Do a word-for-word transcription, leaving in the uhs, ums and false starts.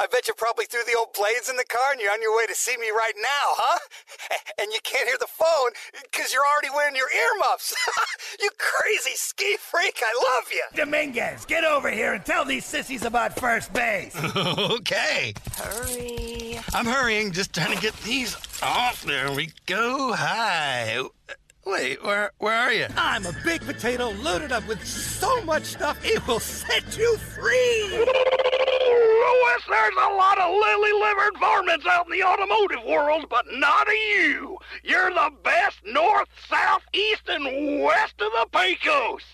I bet you probably threw the old blades in the car and you're on your way to see me right now, huh? And you can't hear the phone because you're already wearing your earmuffs. You crazy ski freak, I love you. Dominguez, get over here and tell these sissies about first base. Okay. Hurry. I'm hurrying, just trying to get these off. There we go. Hi. Wait, where where are you? I'm a big potato loaded up with so much stuff it will set you free. Louis, there's a lot of lily-livered varmints out in the automotive world, but not of you. You're the best north, south, east, and west of the Pecos.